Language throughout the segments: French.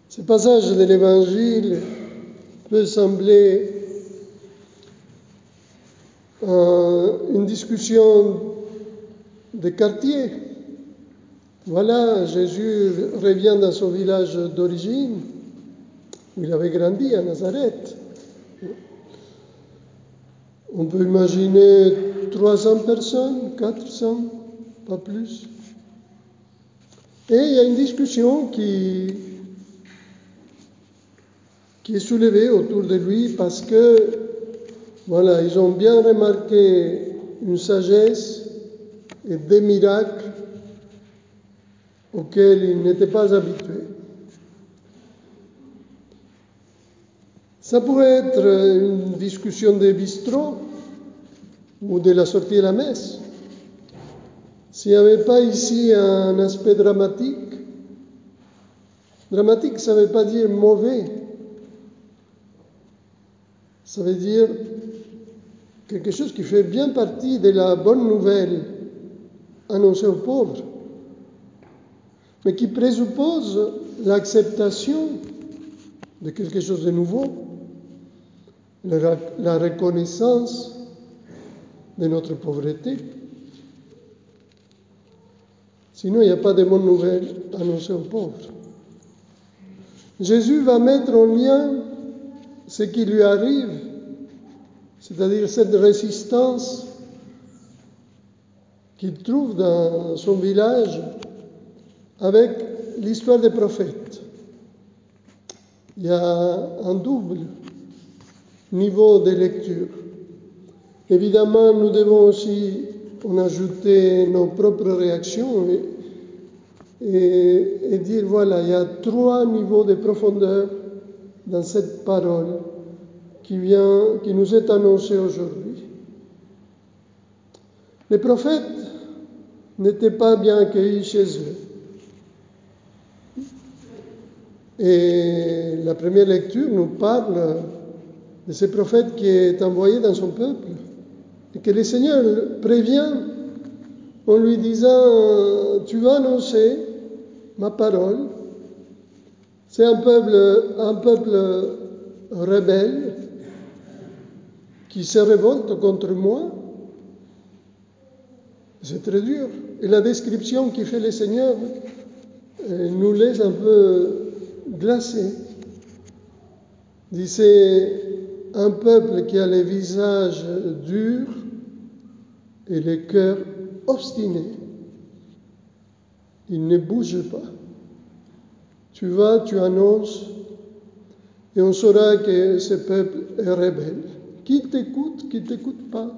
Ce passage de l'Évangile peut sembler une discussion de quartier. Voilà, Jésus revient dans son village d'origine, où il avait grandi, à Nazareth. On peut imaginer 300 personnes, 400, pas plus. Et il y a une discussion qui est soulevée autour de lui parce que, voilà, ils ont bien remarqué une sagesse et des miracles auxquels ils n'étaient pas habitués. Ça pourrait être une discussion de bistrot ou de la sortie de la messe. S'il n'y avait pas ici un aspect dramatique, dramatique, ça ne veut pas dire mauvais. Ça veut dire quelque chose qui fait bien partie de la bonne nouvelle annoncée aux pauvres, mais qui présuppose l'acceptation de quelque chose de nouveau, la reconnaissance de notre pauvreté. Sinon, il n'y a pas de bonne nouvelle annoncée aux pauvres. Jésus va mettre en lien ce qui lui arrive, c'est-à-dire cette résistance qu'il trouve dans son village, avec l'histoire des prophètes. Il y a un double niveau de lecture. Évidemment, nous devons aussi en ajouter nos propres réactions et dire, voilà, il y a 3 niveaux de profondeur dans cette parole qui nous est annoncée aujourd'hui. Les prophètes n'étaient pas bien accueillis chez eux. Et la première lecture nous parle de ce prophète qui est envoyé dans son peuple et que le Seigneur prévient en lui disant, tu vas annoncer ma parole. C'est un peuple rebelle qui se révolte contre moi. C'est très dur. Et la description qui fait le Seigneur nous laisse un peu glacés. Il dit, c'est un peuple qui a les visages durs et les cœurs obstinés. Il ne bouge pas. Tu vas, tu annonces, et on saura que ce peuple est rebelle. Qui t'écoute pas.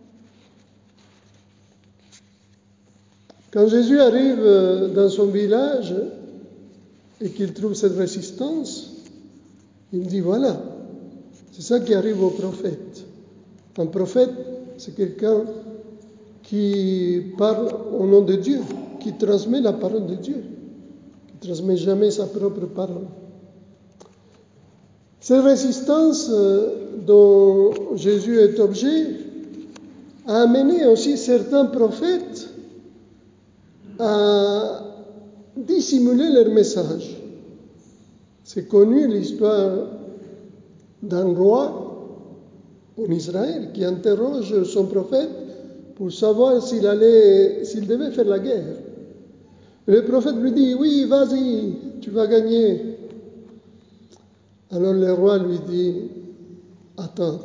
Quand Jésus arrive dans son village et qu'il trouve cette résistance, il dit, voilà, c'est ça qui arrive au prophète. Un prophète, c'est quelqu'un qui parle au nom de Dieu, qui transmet la parole de Dieu, qui ne transmet jamais sa propre parole. Cette résistance dont Jésus est objet a amené aussi certains prophètes à dissimuler leur message. C'est connu l'histoire d'un roi en Israël qui interroge son prophète pour savoir s'il devait faire la guerre. Et le prophète lui dit, oui, vas-y, tu vas gagner. Alors le roi lui dit, attends,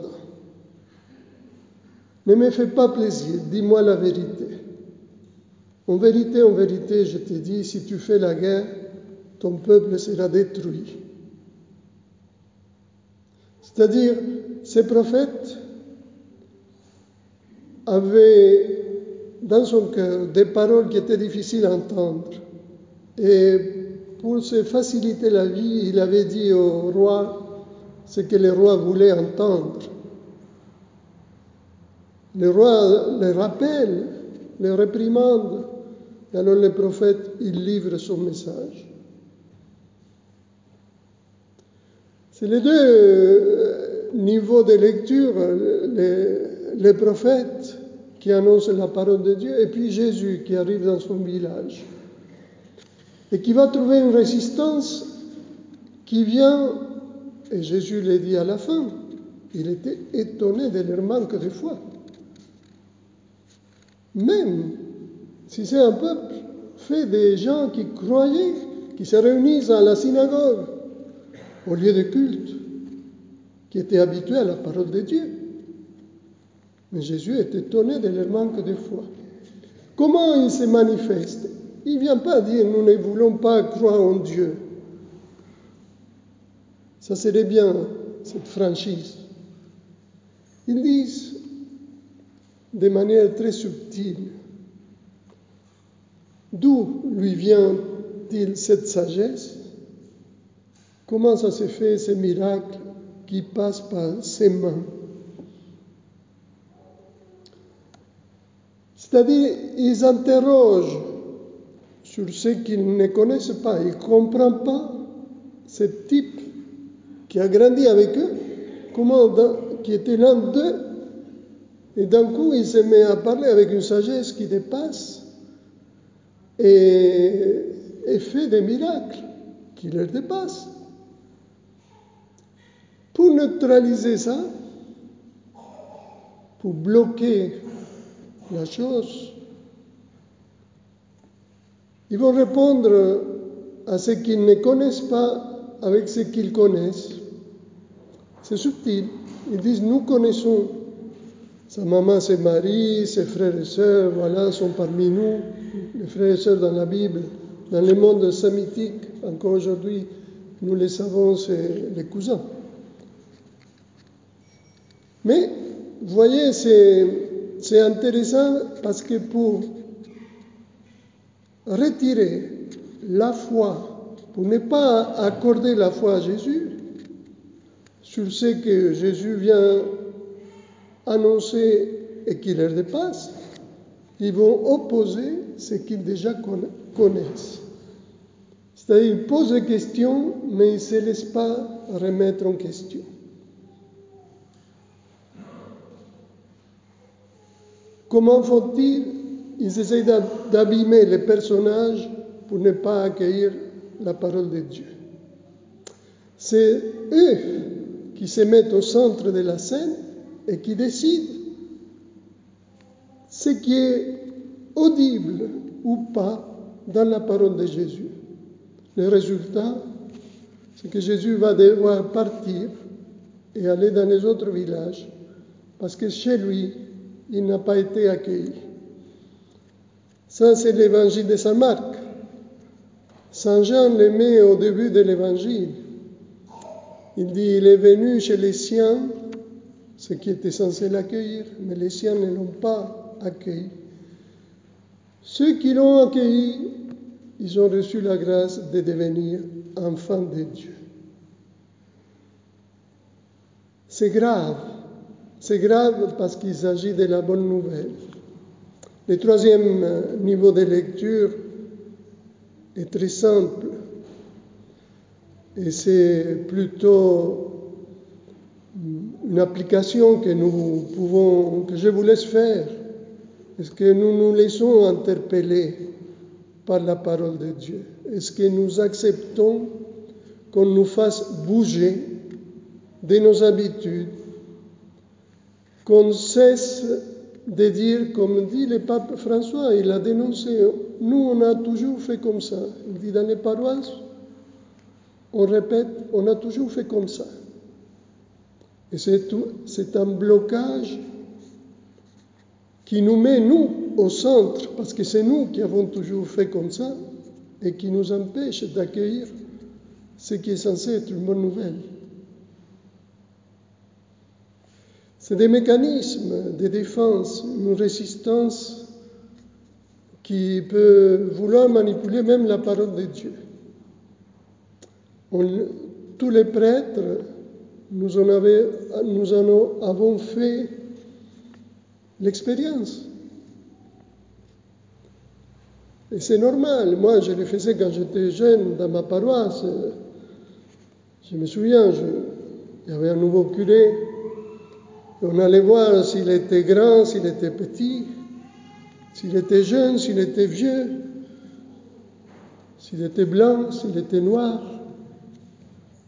ne me fais pas plaisir, dis-moi la vérité. En vérité, je te dis, si tu fais la guerre, ton peuple sera détruit. C'est-à-dire, ces prophètes avaient dans son cœur des paroles qui étaient difficiles à entendre. Et pour se faciliter la vie, il avait dit au roi ce que le roi voulait entendre. Le roi les rappelle, les réprimande, et alors le prophète, il livre son message. C'est les deux niveaux de lecture, les prophètes qui annoncent la parole de Dieu, et puis Jésus qui arrive dans son village, et qui va trouver une résistance qui vient, et Jésus l'a dit à la fin, il était étonné de leur manque de foi. Même si c'est un peuple fait des gens qui croyaient, qui se réunissent à la synagogue, au lieu de culte, qui étaient habitués à la parole de Dieu. Mais Jésus est étonné de leur manque de foi. Comment il se manifeste? Il ne vient pas dire nous ne voulons pas croire en Dieu. Ça serait bien, cette franchise. Ils disent de manière très subtile d'où lui vient-il cette sagesse? Comment ça se fait, ces miracles qui passent par ses mains? C'est-à-dire, ils interrogent sur ce qu'ils ne connaissent pas. Ils ne comprennent pas ce type qui a grandi avec eux, qui était l'un d'eux, et d'un coup, il se met à parler avec une sagesse qui dépasse et fait des miracles qui leur dépassent. Pour neutraliser ça, pour bloquer la chose, ils vont répondre à ce qu'ils ne connaissent pas avec ce qu'ils connaissent. C'est subtil. Ils disent, nous connaissons. Sa maman, ses maris, ses frères et sœurs, voilà, sont parmi nous, les frères et sœurs dans la Bible. Dans le monde sémitique, encore aujourd'hui, nous les savons, c'est les cousins. Mais, vous voyez, c'est intéressant parce que pour retirer la foi, pour ne pas accorder la foi à Jésus, sur ce que Jésus vient annoncer et qui leur dépasse, ils vont opposer ce qu'ils déjà connaissent. C'est-à-dire, ils posent des questions, mais ils ne se laissent pas remettre en question. Comment font-ils? Ils essayent d'abîmer les personnages pour ne pas accueillir la parole de Dieu. C'est eux qui se mettent au centre de la scène et qui décident ce qui est audible ou pas dans la parole de Jésus. Le résultat, c'est que Jésus va devoir partir et aller dans les autres villages parce que chez lui, il n'a pas été accueilli. Ça, c'est l'évangile de Saint Marc. Saint Jean le met au début de l'évangile. Il dit, il est venu chez les siens, ceux qui étaient censés l'accueillir, mais les siens ne l'ont pas accueilli. Ceux qui l'ont accueilli, ils ont reçu la grâce de devenir enfants de Dieu. C'est grave. C'est grave parce qu'il s'agit de la bonne nouvelle. Le troisième niveau de lecture est très simple et c'est plutôt une application que je vous laisse faire. Est-ce que nous nous laissons interpeller par la parole de Dieu? Est-ce que nous acceptons qu'on nous fasse bouger de nos habitudes, qu'on cesse de dire, comme dit le pape François, il a dénoncé, nous on a toujours fait comme ça. Il dit dans les paroisses, on répète, on a toujours fait comme ça. Et c'est un blocage qui nous met, nous, au centre, parce que c'est nous qui avons toujours fait comme ça, et qui nous empêche d'accueillir ce qui est censé être une bonne nouvelle. C'est des mécanismes de défense, une résistance qui peut vouloir manipuler même la parole de Dieu. Tous les prêtres, nous en avons fait l'expérience. Et c'est normal. Moi, je le faisais quand j'étais jeune dans ma paroisse. Je me souviens, il y avait un nouveau curé. On allait voir s'il était grand, s'il était petit, s'il était jeune, s'il était vieux, s'il était blanc, s'il était noir.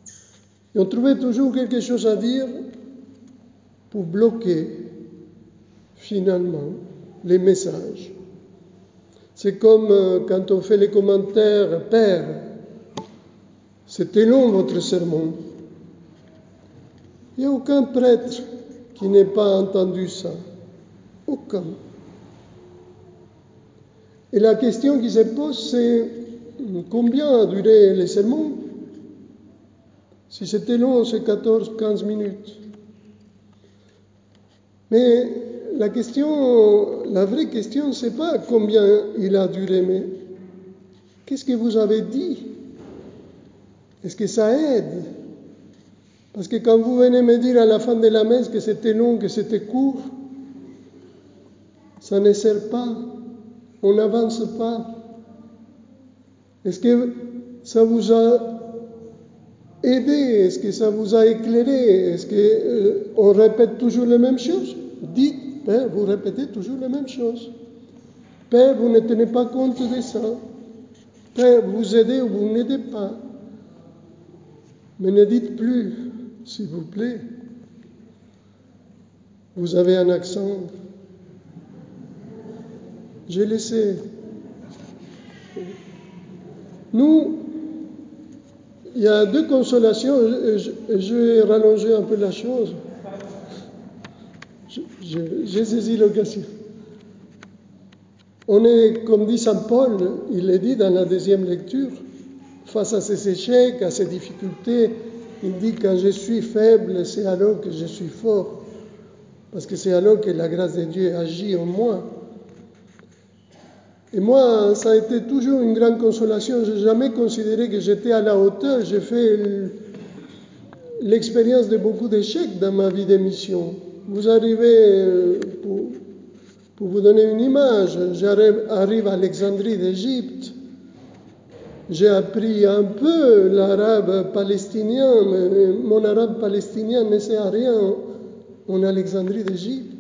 Et on trouvait toujours quelque chose à dire pour bloquer finalement les messages. C'est comme quand on fait les commentaires, Père, c'était long votre sermon. Il n'y a aucun prêtre qui n'ait pas entendu ça. Aucun. Et la question qui se pose, c'est combien a duré les sermons? Si c'était long, c'est 14-15 minutes. Mais la vraie question, c'est pas combien il a duré, mais qu'est-ce que vous avez dit? Est-ce que ça aide? Parce que quand vous venez me dire à la fin de la messe que c'était long, que c'était court, ça ne sert pas. On n'avance pas. Est-ce que ça vous a aidé? Est-ce que ça vous a éclairé? Est-ce qu'on répète toujours les mêmes choses? Dites, Père, vous répétez toujours les mêmes choses. Père, vous ne tenez pas compte de ça. Père, vous aidez ou vous n'aidez pas. Mais ne dites plus, s'il vous plaît. Vous avez un accent. Je le sais. Nous, il y a deux consolations. Je vais rallonger un peu la chose. J'ai saisi l'occasion. On est, comme dit Saint Paul, il le dit dans la deuxième lecture, face à ces échecs, à ces difficultés, il dit quand je suis faible, c'est alors que je suis fort, parce que c'est alors que la grâce de Dieu agit en moi. Et moi, ça a été toujours une grande consolation. Je n'ai jamais considéré que j'étais à la hauteur. J'ai fait l'expérience de beaucoup d'échecs dans ma vie de mission. Vous arrivez, pour vous donner une image, j'arrive à Alexandrie d'Égypte. J'ai appris un peu l'arabe palestinien, mais mon arabe palestinien ne sert à rien en Alexandrie d'Égypte.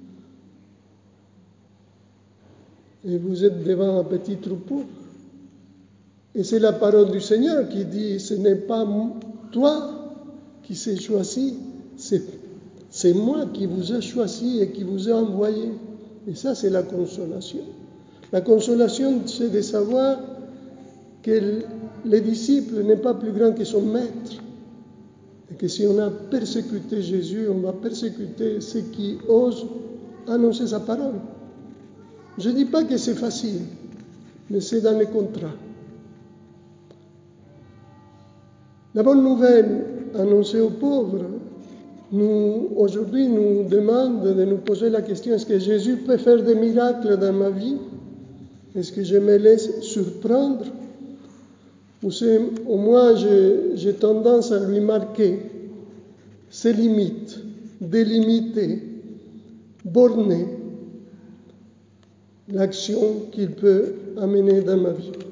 Et vous êtes devant un petit troupeau. Et c'est la parole du Seigneur qui dit, ce n'est pas toi qui s'est choisi, c'est moi qui vous ai choisi et qui vous ai envoyé. Et ça, c'est la consolation. La consolation, c'est de savoir que le disciple n'est pas plus grand que son maître. Et que si on a persécuté Jésus, on va persécuter ceux qui osent annoncer sa parole. Je ne dis pas que c'est facile, mais c'est dans les contrats. La bonne nouvelle annoncée aux pauvres, aujourd'hui, nous demande de nous poser la question, est-ce que Jésus peut faire des miracles dans ma vie? Est-ce que je me laisse surprendre? Ou c'est, au moins, j'ai tendance à lui marquer ses limites, délimiter, borner l'action qu'il peut amener dans ma vie.